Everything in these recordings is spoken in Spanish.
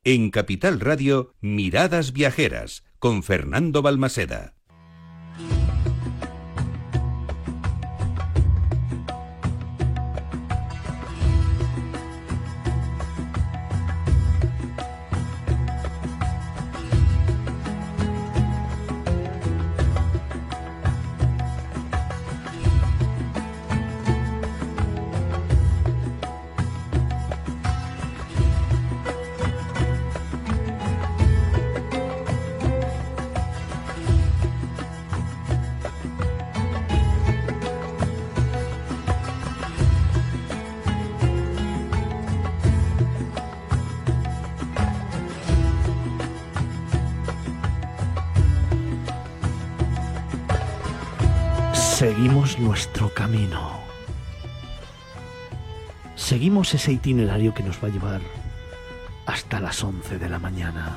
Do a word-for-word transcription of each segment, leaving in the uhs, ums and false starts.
En Capital Radio, Miradas Viajeras, con Fernando Balmaseda. Seguimos nuestro camino. Seguimos ese itinerario que nos va a llevar hasta las once de la mañana.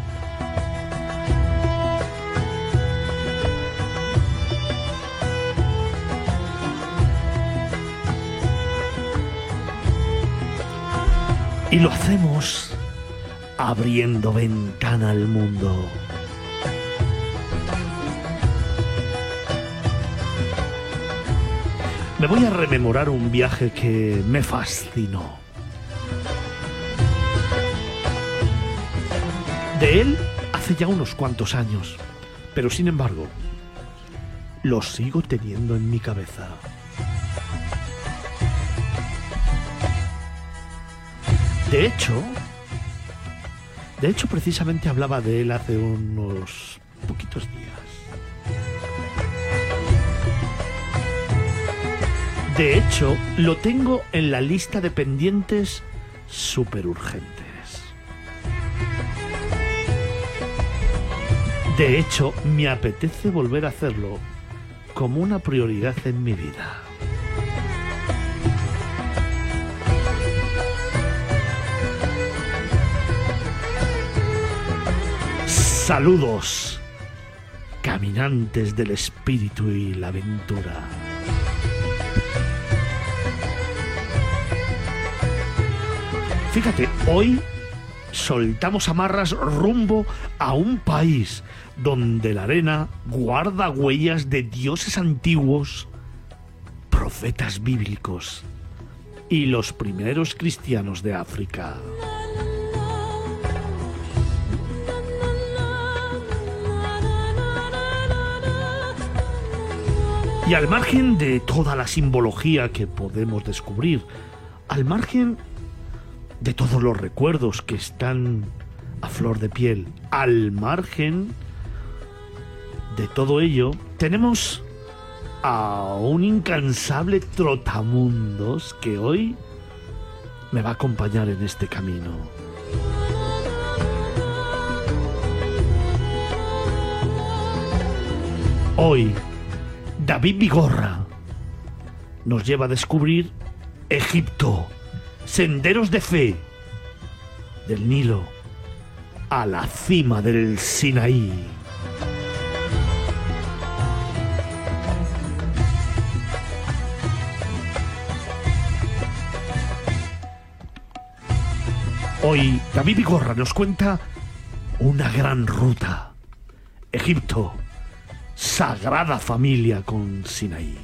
Y lo hacemos abriendo ventana al mundo. Me voy a rememorar un viaje que me fascinó. De él hace ya unos cuantos años, pero sin embargo, lo sigo teniendo en mi cabeza. De hecho, de hecho precisamente hablaba de él hace unos poquitos días. De hecho, lo tengo en la lista de pendientes súper urgentes. De hecho, me apetece volver a hacerlo como una prioridad en mi vida. Saludos, caminantes del espíritu y la aventura. Fíjate, hoy soltamos amarras rumbo a un país donde la arena guarda huellas de dioses antiguos, profetas bíblicos y los primeros cristianos de África. Y al margen de toda la simbología que podemos descubrir, al margen de todos los recuerdos que están a flor de piel, al margen de todo ello, tenemos a un incansable trotamundos que hoy me va a acompañar en este camino. Hoy, David Vigorra nos lleva a descubrir Egipto, senderos de fe, del Nilo a la cima del Sinaí. Hoy David Vigorra nos cuenta una gran ruta. Egipto, Sagrada Familia con Sinaí.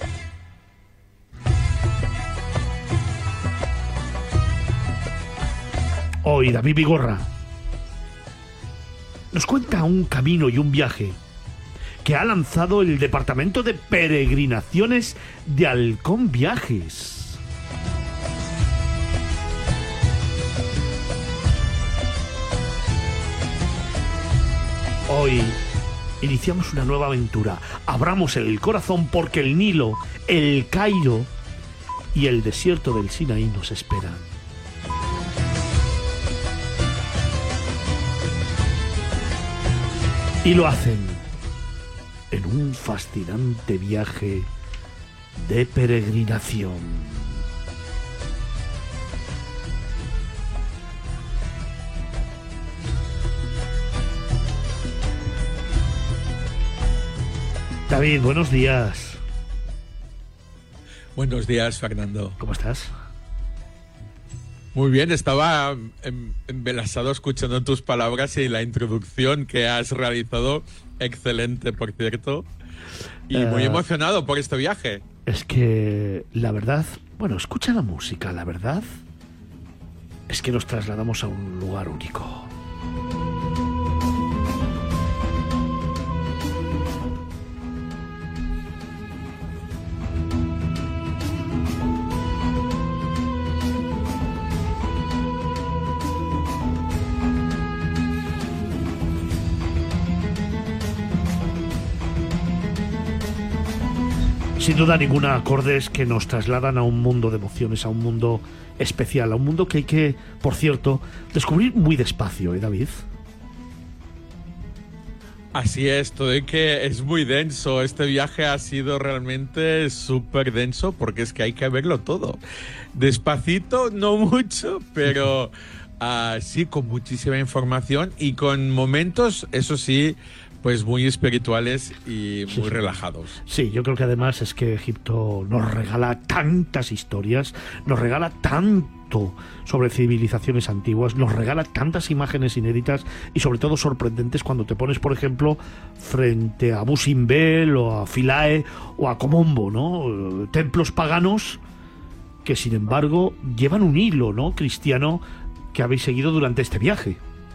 Hoy David Vigorra nos cuenta un camino y un viaje que ha lanzado el Departamento de Peregrinaciones de Halcón Viajes. Hoy iniciamos una nueva aventura. Abramos el corazón porque el Nilo, el Cairo y el desierto del Sinaí nos esperan. Y lo hacen en un fascinante viaje de peregrinación. David, buenos días. Buenos días, Fernando. ¿Cómo estás? Muy bien, estaba embelasado escuchando tus palabras y la introducción que has realizado, excelente, por cierto, y uh, muy emocionado por este viaje. Es que la verdad, bueno, escucha la música, la verdad es que nos trasladamos a un lugar único. Sin duda ninguna, acordes que nos trasladan a un mundo de emociones, a un mundo especial, a un mundo que hay que, por cierto, descubrir muy despacio, ¿eh, David? Así es, todo es que es muy denso. Este viaje ha sido realmente súper denso porque es que hay que verlo todo. Despacito, no mucho, pero uh, sí, con muchísima información y con momentos, eso sí, pues muy espirituales y muy sí, relajados. Sí, yo creo que además es que Egipto nos regala tantas historias, nos regala tanto sobre civilizaciones antiguas, nos regala tantas imágenes inéditas y sobre todo sorprendentes cuando te pones, por ejemplo, frente a Abu Simbel o a Philae o a Komombo, ¿no? Templos paganos que sin embargo llevan un hilo, ¿no?, cristiano que habéis seguido durante este viaje.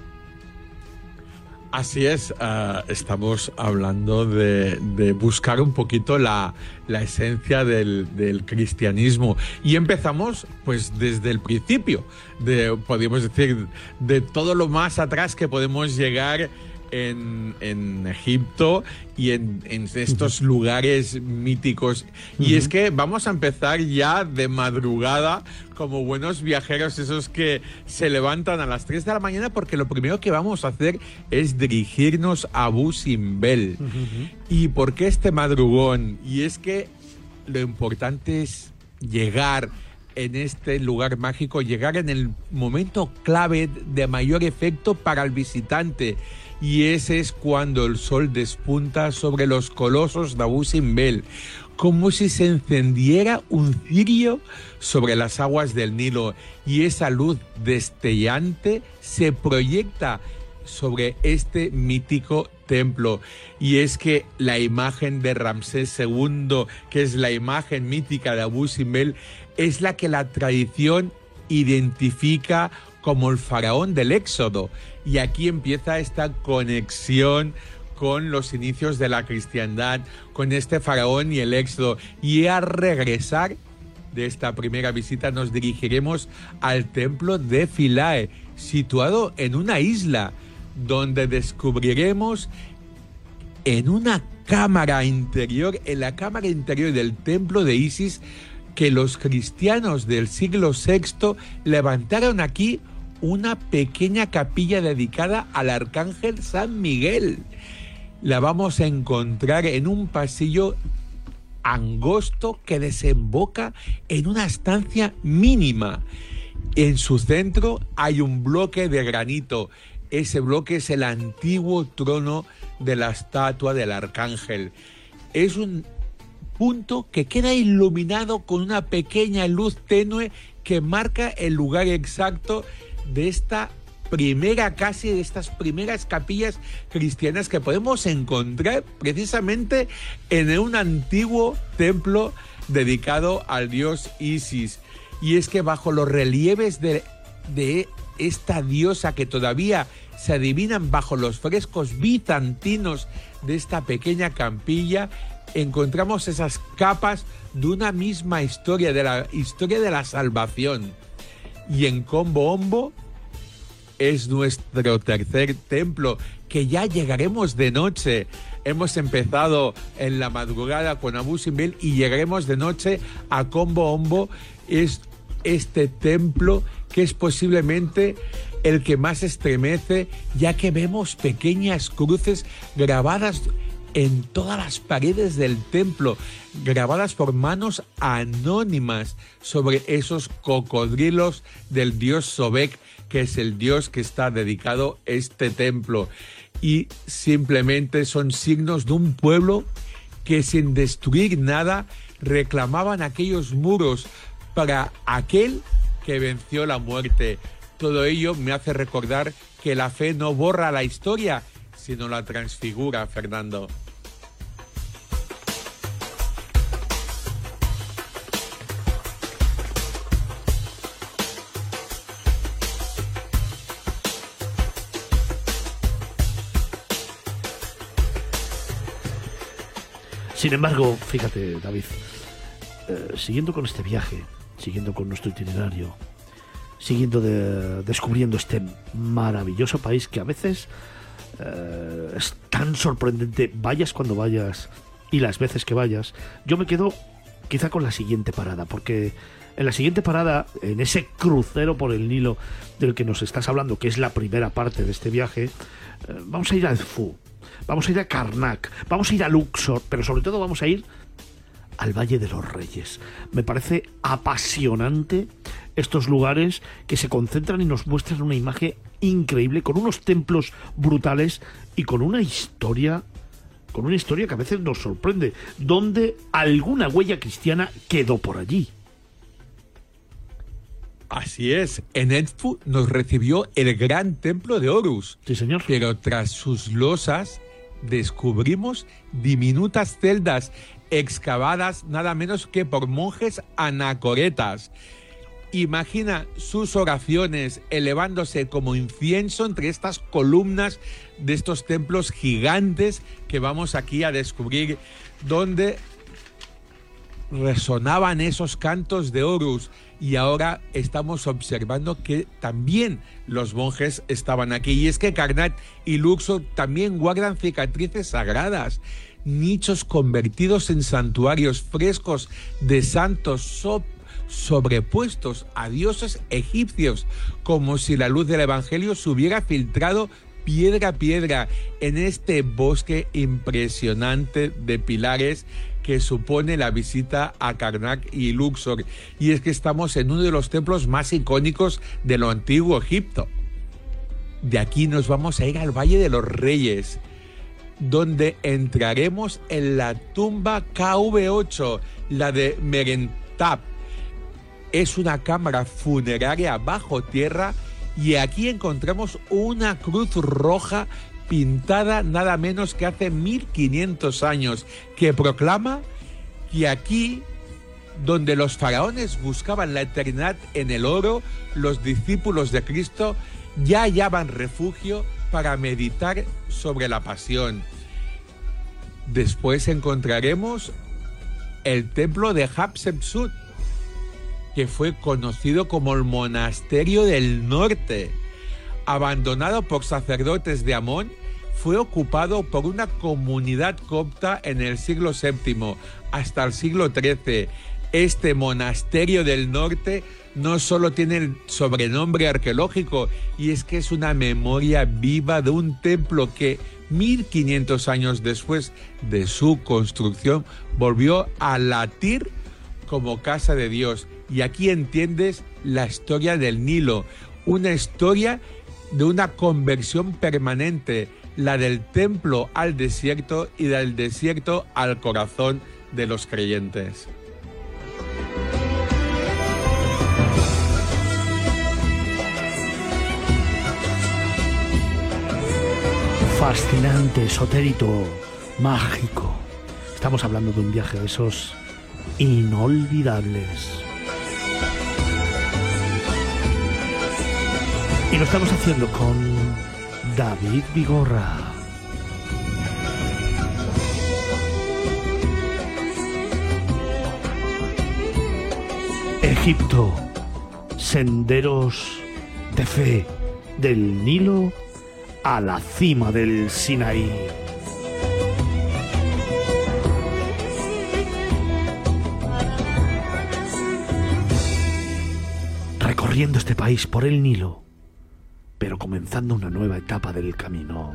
Así es, uh, estamos hablando de, de buscar un poquito la, la esencia del, del cristianismo y empezamos pues desde el principio, de, podríamos decir, de todo lo más atrás que podemos llegar en, en Egipto y en, en estos uh-huh. lugares míticos. Uh-huh. Y es que vamos a empezar ya de madrugada como buenos viajeros, esos que se levantan a las tres de la mañana, porque lo primero que vamos a hacer es dirigirnos a Abu Simbel. Uh-huh. ¿Y por qué este madrugón? Y es que lo importante es llegar en este lugar mágico, llegar en el momento clave de mayor efecto para el visitante. Y ese es cuando el sol despunta sobre los colosos de Abu Simbel, como si se encendiera un cirio sobre las aguas del Nilo, y esa luz destellante se proyecta sobre este mítico templo. Y es que la imagen de Ramsés segundo, que es la imagen mítica de Abu Simbel, es la que la tradición identifica como el faraón del Éxodo. Y aquí empieza esta conexión con los inicios de la cristiandad, con este faraón y el Éxodo. Y al regresar de esta primera visita nos dirigiremos al templo de Philae, situado en una isla, donde descubriremos en una cámara interior, en la cámara interior del templo de Isis, que los cristianos del siglo sexto levantaron aquí una pequeña capilla dedicada al arcángel San Miguel. La vamos a encontrar en un pasillo angosto que desemboca en una estancia mínima. En su centro hay un bloque de granito. Ese bloque es el antiguo trono de la estatua del arcángel. Es un punto que queda iluminado con una pequeña luz tenue que marca el lugar exacto de esta primera, casi de estas primeras capillas cristianas que podemos encontrar precisamente en un antiguo templo dedicado al dios Isis. Y es que bajo los relieves de, de esta diosa, que todavía se adivinan bajo los frescos bizantinos de esta pequeña capilla, encontramos esas capas de una misma historia, de la historia de la salvación. Y en Kombo Ombo es nuestro tercer templo, que ya llegaremos de noche. Hemos empezado en la madrugada con Abu Simbel y llegaremos de noche a Kombo Ombo. Es este templo que es posiblemente el que más estremece, ya que vemos pequeñas cruces grabadas en todas las paredes del templo, grabadas por manos anónimas sobre esos cocodrilos del dios Sobek, que es el dios que está dedicado a este templo. Y simplemente son signos de un pueblo que, sin destruir nada, reclamaban aquellos muros para aquel que venció la muerte. Todo ello me hace recordar que la fe no borra la historia, sino la transfigura, Fernando. Sin embargo, fíjate, David, eh, siguiendo con este viaje, siguiendo con nuestro itinerario, siguiendo de, descubriendo este maravilloso país que a veces eh, es tan sorprendente, vayas cuando vayas y las veces que vayas, yo me quedo quizá con la siguiente parada, porque en la siguiente parada, en ese crucero por el Nilo del que nos estás hablando, que es la primera parte de este viaje, eh, vamos a ir a Edfú. Vamos a ir a Karnak, vamos a ir a Luxor, pero sobre todo vamos a ir al Valle de los Reyes. Me parece apasionante estos lugares que se concentran y nos muestran una imagen increíble, con unos templos brutales y con una historia, con una historia que a veces nos sorprende, donde alguna huella cristiana quedó por allí. Así es, en Edfu nos recibió el gran templo de Horus. Sí, señor. Pero tras sus losas descubrimos diminutas celdas excavadas nada menos que por monjes anacoretas. Imagina sus oraciones elevándose como incienso entre estas columnas de estos templos gigantes que vamos aquí a descubrir, donde resonaban esos cantos de Horus, y ahora estamos observando que también los monjes estaban aquí. Y es que Karnak y Luxor también guardan cicatrices sagradas, nichos convertidos en santuarios, frescos de santos so sobrepuestos a dioses egipcios, como si la luz del Evangelio se hubiera filtrado piedra a piedra en este bosque impresionante de pilares que supone la visita a Karnak y Luxor. Y es que estamos en uno de los templos más icónicos de lo antiguo Egipto. De aquí nos vamos a ir al Valle de los Reyes, donde entraremos en la tumba K V ocho, la de Merentab. Es una cámara funeraria bajo tierra, y aquí encontramos una cruz roja pintada nada menos que hace mil quinientos años, que proclama que aquí, donde los faraones buscaban la eternidad en el oro, los discípulos de Cristo ya hallaban refugio para meditar sobre la pasión. Después encontraremos el templo de Hatshepsut, que fue conocido como el Monasterio del Norte. Abandonado por sacerdotes de Amón, fue ocupado por una comunidad copta en el siglo séptimo hasta el siglo trece. Este Monasterio del Norte no solo tiene el sobrenombre arqueológico, y es que es una memoria viva de un templo que mil quinientos años después de su construcción volvió a latir como casa de Dios. Y aquí entiendes la historia del Nilo, una historia de una conversión permanente, la del templo al desierto y del desierto al corazón de los creyentes. Fascinante, esotérico, mágico. Estamos hablando de un viaje de esos inolvidables. Y lo estamos haciendo con David Vigorra. Egipto, senderos de fe, del Nilo a la cima del Sinaí. Recorriendo este país por el Nilo, pero comenzando una nueva etapa del camino.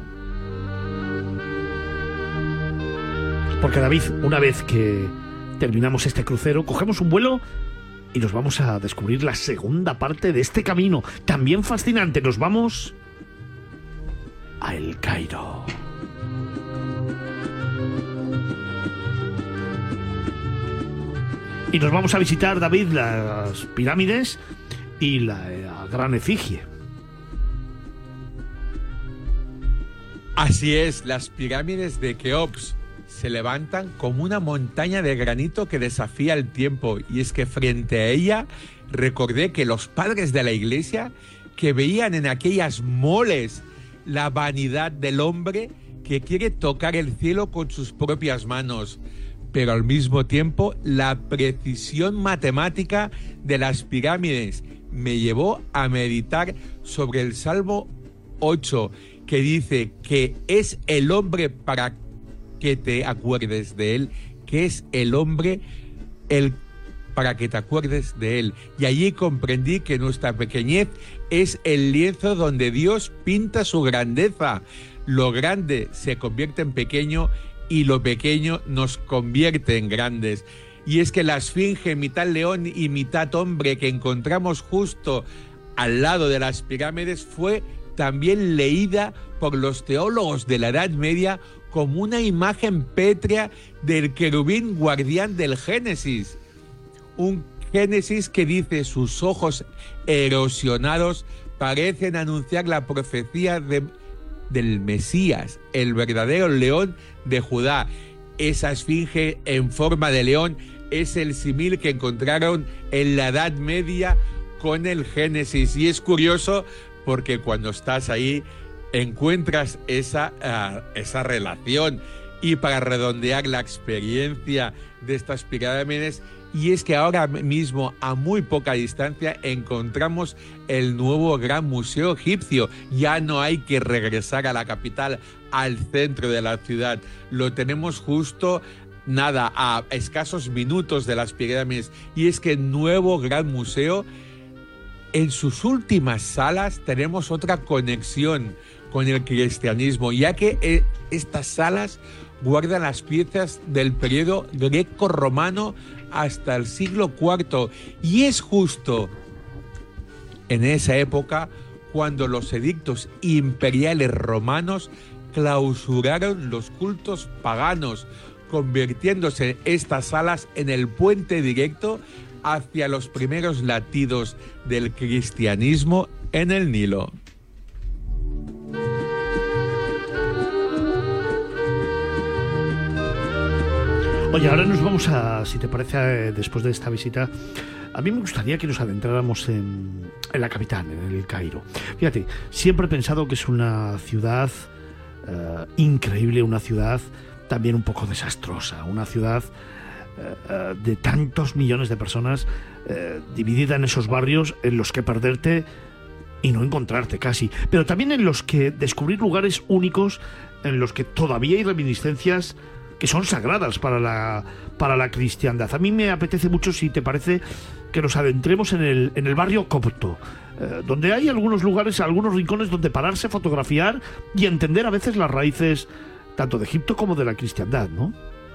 Porque, David, una vez que terminamos este crucero, cogemos un vuelo y nos vamos a descubrir la segunda parte de este camino, también fascinante. Nos vamos a El Cairo. Y nos vamos a visitar, David, las pirámides y la, la gran efigie. Así es, las pirámides de Keops se levantan como una montaña de granito que desafía el tiempo. Y es que frente a ella recordé que los padres de la iglesia, que veían en aquellas moles la vanidad del hombre que quiere tocar el cielo con sus propias manos, pero al mismo tiempo la precisión matemática de las pirámides me llevó a meditar sobre el Salmo ocho, que dice que es el hombre para que te acuerdes de él, que es el hombre el para que te acuerdes de él. Y allí comprendí que nuestra pequeñez es el lienzo donde Dios pinta su grandeza. Lo grande se convierte en pequeño y lo pequeño nos convierte en grandes. Y es que la esfinge, mitad león y mitad hombre, que encontramos justo al lado de las pirámides, fue también leída por los teólogos de la Edad Media como una imagen pétrea del querubín guardián del Génesis. Un Génesis que dice: sus ojos erosionados parecen anunciar la profecía de, del Mesías, el verdadero león de Judá. Esa esfinge en forma de león es el símil que encontraron en la Edad Media con el Génesis. Y es curioso porque cuando estás ahí encuentras esa, uh, esa relación. Y para redondear la experiencia de estas pirámides, y es que ahora mismo, a muy poca distancia, encontramos el nuevo Gran Museo Egipcio. Ya no hay que regresar a la capital, al centro de la ciudad. Lo tenemos justo, nada, a escasos minutos de las pirámides. Y es que el nuevo Gran Museo, en sus últimas salas, tenemos otra conexión con el cristianismo, ya que eh, estas salas guardan las piezas del periodo greco-romano hasta el siglo cuarto, y es justo en esa época cuando los edictos imperiales romanos clausuraron los cultos paganos, convirtiéndose estas salas en el puente directo hacia los primeros latidos del cristianismo en el Nilo. Oye, ahora nos vamos a, si te parece, después de esta visita, a mí me gustaría que nos adentráramos en, en la capital, en el Cairo. Fíjate, siempre he pensado que es una ciudad uh, increíble, una ciudad también un poco desastrosa, una ciudad uh, de tantos millones de personas uh, dividida en esos barrios en los que perderte y no encontrarte casi, pero también en los que descubrir lugares únicos, en los que todavía hay reminiscencias que son sagradas para la, para la cristiandad. A mí me apetece mucho, si te parece, que nos adentremos en el, en el barrio copto, eh, donde hay algunos lugares, algunos rincones donde pararse, fotografiar y entender a veces las raíces tanto de Egipto como de la cristiandad, ¿no?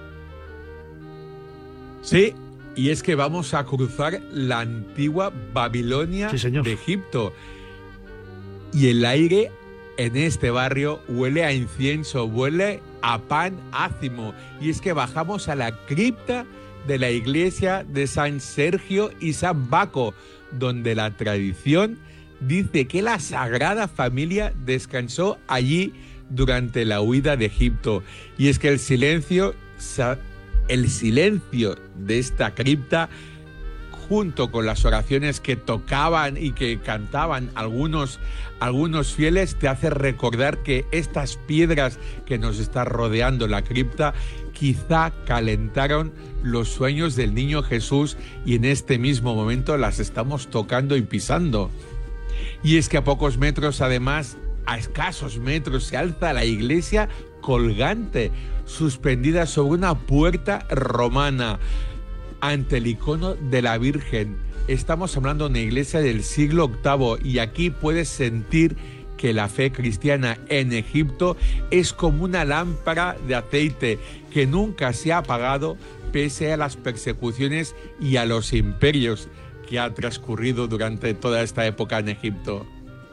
Sí, y es que vamos a cruzar la antigua Babilonia, sí, señor, de Egipto. Y el aire en este barrio huele a incienso, huele a pan ácimo. Y es que bajamos a la cripta de la iglesia de San Sergio y San Baco, donde la tradición dice que la Sagrada Familia descansó allí durante la huida de Egipto. Y es que el silencio, el silencio de esta cripta, junto con las oraciones que tocaban y que cantaban algunos, algunos fieles, te hace recordar que estas piedras que nos está rodeando la cripta quizá calentaron los sueños del niño Jesús, y en este mismo momento las estamos tocando y pisando. Y es que a pocos metros, además, a escasos metros, se alza la iglesia colgante, suspendida sobre una puerta romana, ante el icono de la Virgen. Estamos hablando de una iglesia del siglo octavo, y aquí puedes sentir que la fe cristiana en Egipto es como una lámpara de aceite que nunca se ha apagado pese a las persecuciones y a los imperios que ha transcurrido durante toda esta época en Egipto.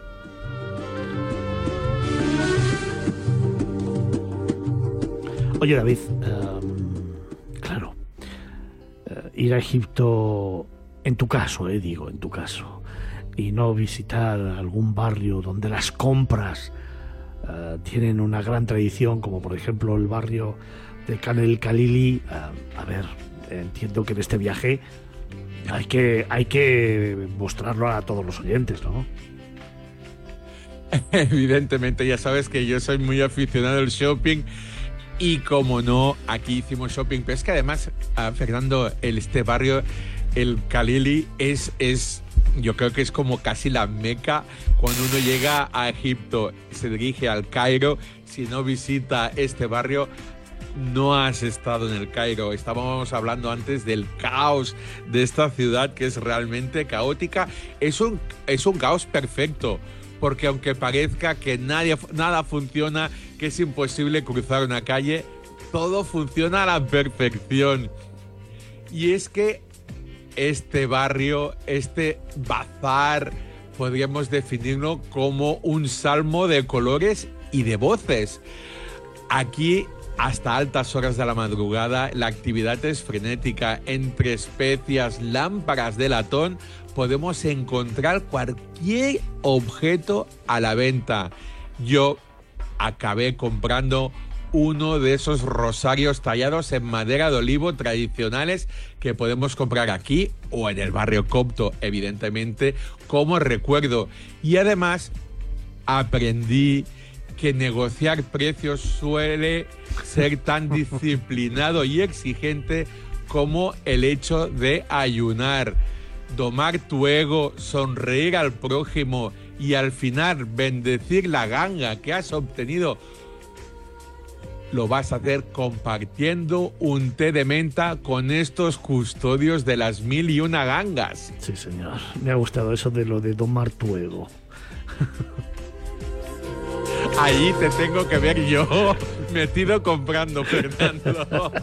Oye, David, um, claro, ir a Egipto, en tu caso, eh, digo, en tu caso, y no visitar algún barrio donde las compras uh, tienen una gran tradición, como por ejemplo el barrio de Khan el Khalili. Uh, a ver, entiendo que en este viaje hay que, hay que mostrarlo a todos los oyentes, ¿no? Evidentemente, ya sabes que yo soy muy aficionado al shopping y como no, aquí hicimos shopping, pero es que además, uh, Fernando, el, este barrio, el Khalili, es, es, yo creo que es como casi la Meca cuando uno llega a Egipto, se dirige al Cairo. Si no visita este barrio, no has estado en el Cairo. Estábamos hablando antes del caos de esta ciudad, que es realmente caótica. Es un, es un caos perfecto, porque aunque parezca que nadie, nada funciona, que es imposible cruzar una calle, todo funciona a la perfección. Y es que este barrio, este bazar, podríamos definirlo como un salmo de colores y de voces. Aquí, hasta altas horas de la madrugada, la actividad es frenética. Entre especias, lámparas de latón, podemos encontrar cualquier objeto a la venta. Yo acabé comprando uno de esos rosarios tallados en madera de olivo tradicionales que podemos comprar aquí o en el barrio copto, evidentemente, como recuerdo. Y además aprendí que negociar precios suele ser tan disciplinado y exigente como el hecho de ayunar. Domar tu ego, sonreír al prójimo y al final bendecir la ganga que has obtenido, lo vas a hacer compartiendo un té de menta con estos custodios de las mil y una gangas. Sí, señor. Me ha gustado eso de lo de domar tu ego. Ahí te tengo que ver yo metido comprando, Fernando.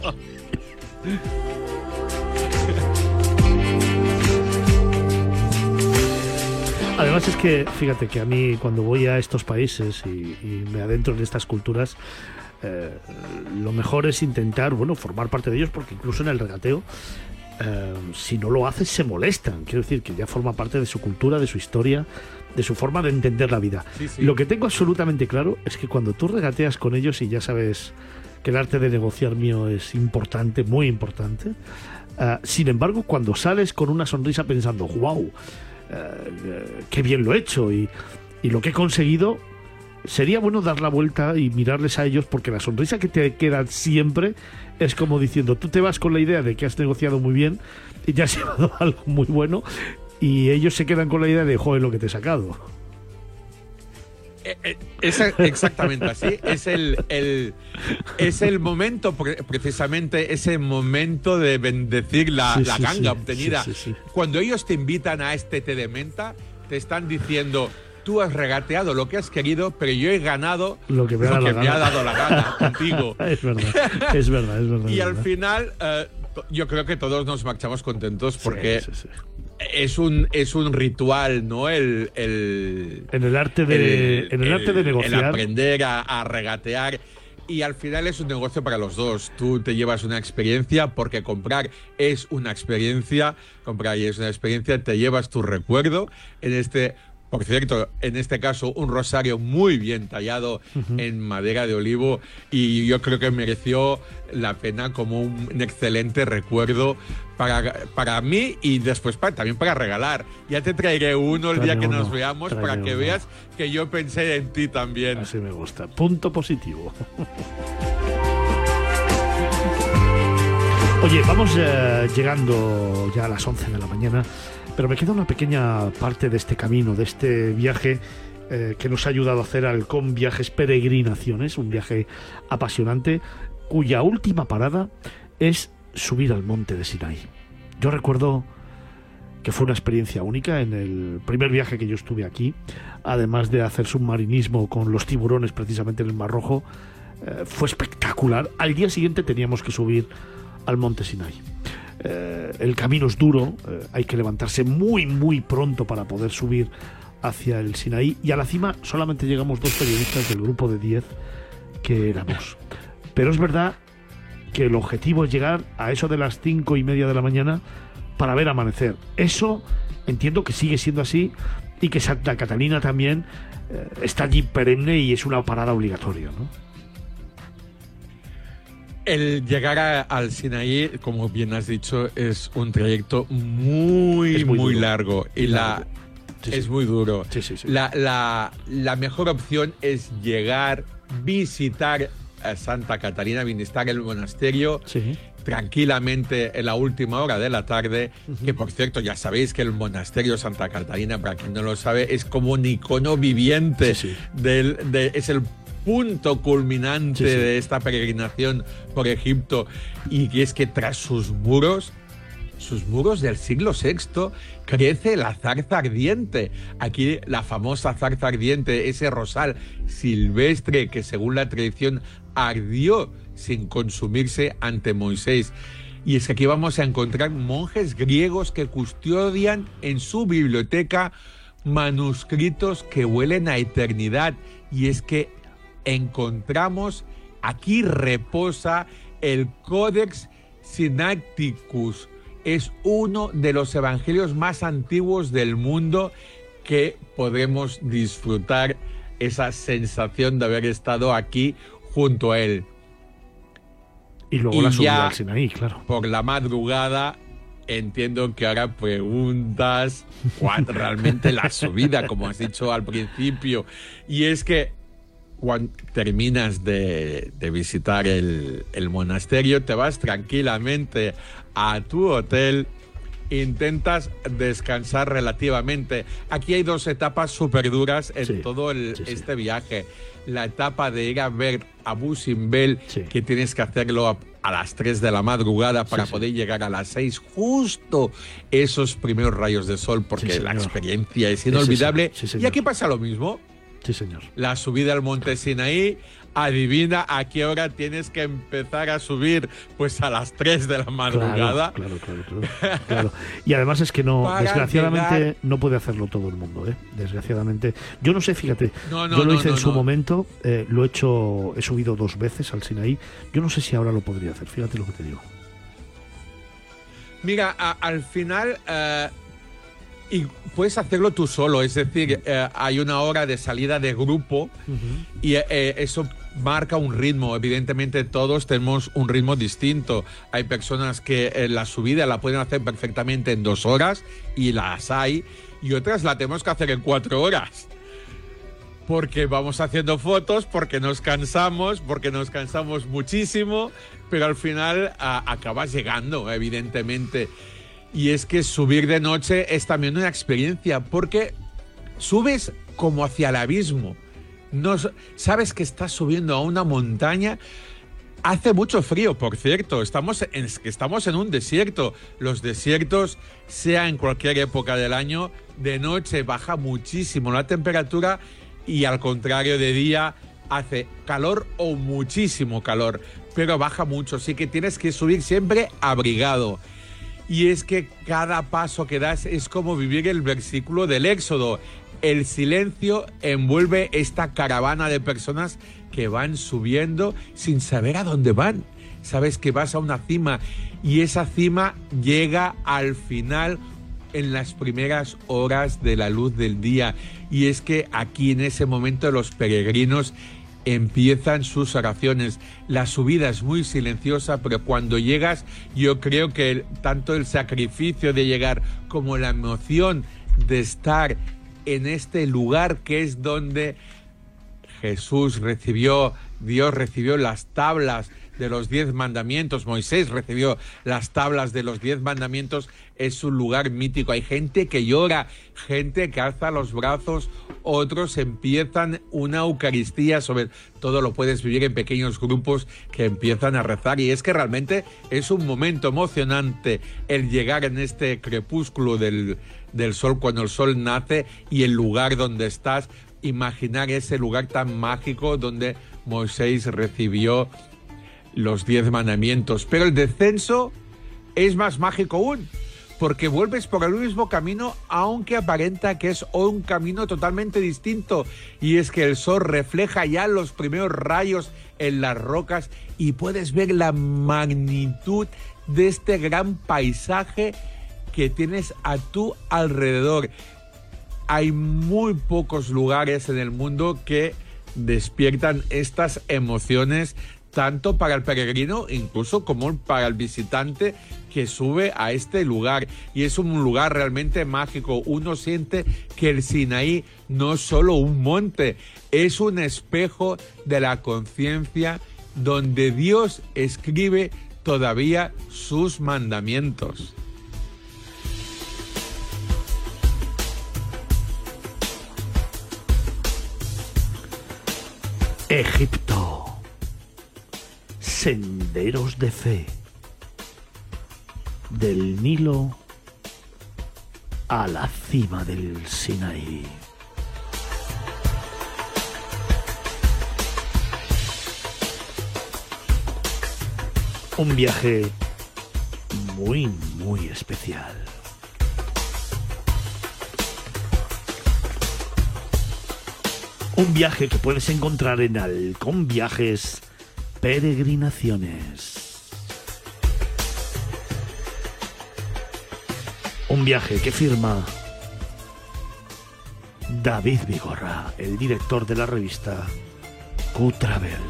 Además es que, fíjate que a mí cuando voy a estos países y, y me adentro en estas culturas, eh, lo mejor es intentar, bueno, formar parte de ellos, porque incluso en el regateo, eh, si no lo haces se molestan. Quiero decir que ya forma parte de su cultura, de su historia, de su forma de entender la vida. Sí, sí. Lo que tengo absolutamente claro es que cuando tú regateas con ellos, y ya sabes que el arte de negociar mío es importante, muy importante, uh, sin embargo, cuando sales con una sonrisa pensando, wow, Uh, qué bien lo he hecho y, y lo que he conseguido, sería bueno dar la vuelta y mirarles a ellos, porque la sonrisa que te queda siempre es como diciendo, tú te vas con la idea de que has negociado muy bien y te has llevado algo muy bueno, y ellos se quedan con la idea de, joder, lo que te he sacado. Es exactamente así. Es el, el, es el momento, precisamente ese momento de bendecir la, sí, la sí, ganga sí, obtenida. Sí, sí, sí. Cuando ellos te invitan a este té de menta, te están diciendo, tú has regateado lo que has querido, pero yo he ganado lo que me, lo que me ha dado la gana contigo. Es verdad, es verdad, es verdad. Y es al verdad. final, uh, yo creo que todos nos marchamos contentos, porque sí, sí, sí. Es un, es un ritual, ¿no? El, el, en el arte de, el, en el, el arte de negociar. El aprender a, a regatear. Y al final es un negocio para los dos. Tú te llevas una experiencia, porque comprar es una experiencia. Comprar y es una experiencia. Te llevas tu recuerdo. En este, por cierto, en este caso, un rosario muy bien tallado uh-huh. en madera de olivo. Y yo creo que mereció la pena como un, un excelente recuerdo para, para mí, y después para, también para regalar. Ya te traeré uno el trae día que uno, nos veamos, para que uno. veas que yo pensé en ti también. Así me gusta. Punto positivo. Oye, vamos eh, llegando ya a las once de la mañana, pero me queda una pequeña parte de este camino, de este viaje eh, que nos ha ayudado a hacer Halcón Viajes Peregrinaciones, un viaje apasionante, cuya última parada es subir al monte de Sinaí. Yo recuerdo que fue una experiencia única en el primer viaje que yo estuve aquí, además de hacer submarinismo con los tiburones precisamente en el Mar Rojo. Eh, fue espectacular. Al día siguiente teníamos que subir al monte Sinaí. Eh, el camino es duro, eh, hay que levantarse muy muy pronto para poder subir hacia el Sinaí, y a la cima solamente llegamos dos periodistas del grupo de diez que éramos. Pero es verdad que el objetivo es llegar a eso de las cinco y media de la mañana para ver amanecer. Eso entiendo que sigue siendo así y que Santa Catalina también eh, está allí perenne y es una parada obligatoria, ¿no? El llegar a, al Sinaí, como bien has dicho, es un trayecto muy, es muy, muy duro. largo. Y la, sí, es sí. muy duro. Sí, sí, sí. La, la, la mejor opción es llegar, visitar a Santa Catalina, visitar el monasterio, sí. tranquilamente en la última hora de la tarde, uh-huh. que por cierto ya sabéis que el monasterio Santa Catalina, para quien no lo sabe, es como un icono viviente, sí, sí. Del, de, es el punto culminante sí, sí. de esta peregrinación por Egipto, y es que tras sus muros, sus muros del siglo sexto, crece la zarza ardiente. Aquí la famosa zarza ardiente, ese rosal silvestre que según la tradición ardió sin consumirse ante Moisés. Y es que aquí vamos a encontrar monjes griegos que custodian en su biblioteca manuscritos que huelen a eternidad. Y es que encontramos, aquí reposa el Codex Sinaiticus. Es uno de los evangelios más antiguos del mundo, que podremos disfrutar esa sensación de haber estado aquí junto a él. Y luego y la subida ya al Sinaí, claro. Por la madrugada, entiendo que ahora preguntas cuál realmente la subida, como has dicho al principio. Y es que cuando terminas de, de visitar el, el monasterio, te vas tranquilamente a tu hotel, intentas descansar relativamente. Aquí hay dos etapas súper duras en sí, todo el, sí, sí. este viaje. La etapa de ir a ver Abu Simbel, sí. que tienes que hacerlo a, a las tres de la madrugada para sí, poder sí. llegar a las seis, justo esos primeros rayos de sol, porque sí, la experiencia es inolvidable. Sí, sí, y aquí pasa lo mismo. Sí, señor. La subida al monte Sinaí, adivina a qué hora tienes que empezar a subir, pues a las tres de la madrugada. Claro, claro, claro, claro, claro. Y además es que no, Para desgraciadamente llegar... no puede hacerlo todo el mundo, ¿eh? Desgraciadamente. Yo no sé, fíjate, no, no, yo lo hice no, no, en su no. momento, eh, lo he hecho, he subido dos veces al Sinaí. Yo no sé si ahora lo podría hacer, fíjate lo que te digo. Mira, a, al final... Uh, Y puedes hacerlo tú solo, es decir, eh, hay una hora de salida de grupo uh-huh. y eh, eso marca un ritmo. Evidentemente todos tenemos un ritmo distinto. Hay personas que eh, la subida la pueden hacer perfectamente en dos horas y las hay, y otras la tenemos que hacer en cuatro horas. Porque vamos haciendo fotos, porque nos cansamos, porque nos cansamos muchísimo, pero al final a, acabas llegando, evidentemente. Y es que subir de noche es también una experiencia, porque subes como hacia el abismo. No, sabes que estás subiendo a una montaña. Hace mucho frío, por cierto. Estamos en, estamos en un desierto. Los desiertos, sea en cualquier época del año, de noche baja muchísimo la temperatura y al contrario de día hace calor o muchísimo calor, pero baja mucho. Así que tienes que subir siempre abrigado. Y es que cada paso que das es como vivir el versículo del Éxodo. El silencio envuelve esta caravana de personas que van subiendo sin saber a dónde van. Sabes que vas a una cima y esa cima llega al final en las primeras horas de la luz del día. Y es que aquí en ese momento los peregrinos empiezan sus oraciones. La subida es muy silenciosa, pero cuando llegas, yo creo que el, tanto el sacrificio de llegar como la emoción de estar en este lugar que es donde Jesús recibió, Dios recibió las tablas de los diez mandamientos, Moisés recibió las tablas de los diez mandamientos, es un lugar mítico. Hay gente que llora, gente que alza los brazos, otros empiezan una Eucaristía, sobre todo lo puedes vivir en pequeños grupos que empiezan a rezar, y es que realmente es un momento emocionante el llegar en este crepúsculo del, del sol, cuando el sol nace, y el lugar donde estás, imaginar ese lugar tan mágico donde Moisés recibió los diez mandamientos. Pero el descenso es más mágico aún, porque vuelves por el mismo camino, aunque aparenta que es un camino totalmente distinto. Y es que el sol refleja ya los primeros rayos en las rocas y puedes ver la magnitud de este gran paisaje que tienes a tu alrededor. Hay muy pocos lugares en el mundo que despiertan estas emociones, tanto para el peregrino, incluso como para el visitante que sube a este lugar. Y es un lugar realmente mágico. Uno siente que el Sinaí no es solo un monte, es un espejo de la conciencia donde Dios escribe todavía sus mandamientos. Egipto. Senderos de fe. Del Nilo a la cima del Sinaí. Un viaje muy, muy especial. Un viaje que puedes encontrar en Halcón Viajes Peregrinaciones. Un viaje que firma David Vigorra, el director de la revista Q-Travel.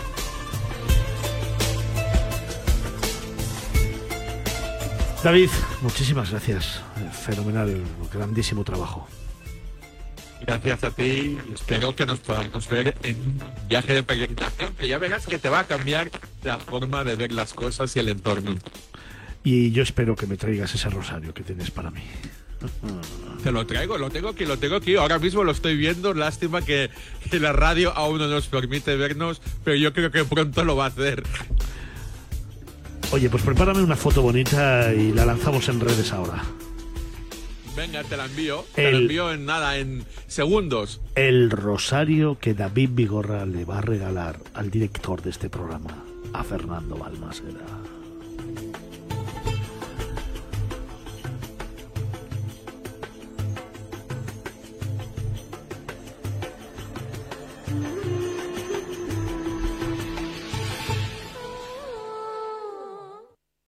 David, muchísimas gracias. Fenomenal, grandísimo trabajo. Gracias a ti, espero que nos podamos ver en un viaje de peregrinación, que ya verás que te va a cambiar la forma de ver las cosas y el entorno. Y yo espero que me traigas ese rosario que tienes para mí. Te lo traigo, lo tengo aquí, lo tengo aquí. Ahora mismo lo estoy viendo. Lástima que, que la radio aún no nos permite vernos, pero yo creo que pronto lo va a hacer. Oye, pues prepárame una foto bonita y la lanzamos en redes ahora. Venga, te la envío. El, te la envío en nada, en segundos. El rosario que David Vigorra le va a regalar al director de este programa, a Fernando Balmaseda.